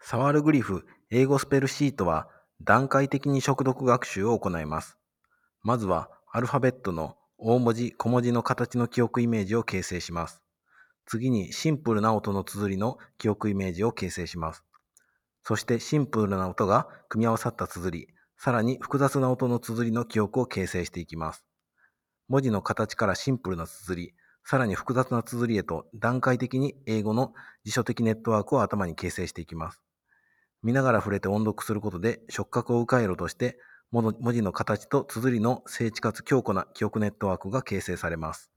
触るグリフ英語スペルシートは段階的に識読学習を行います。まずはアルファベットの大文字、小文字の形の記憶イメージを形成します。次にシンプルな音の綴りの記憶イメージを形成します。そしてシンプルな音が組み合わさった綴り、さらに複雑な音の綴りの記憶を形成していきます。文字の形からシンプルな綴り、さらに複雑な綴りへと段階的に英語の辞書的ネットワークを頭に形成していきます。見ながら触れて音読することで触覚を迂回路として文字の形と綴りの精緻かつ強固な記憶ネットワークが形成されます。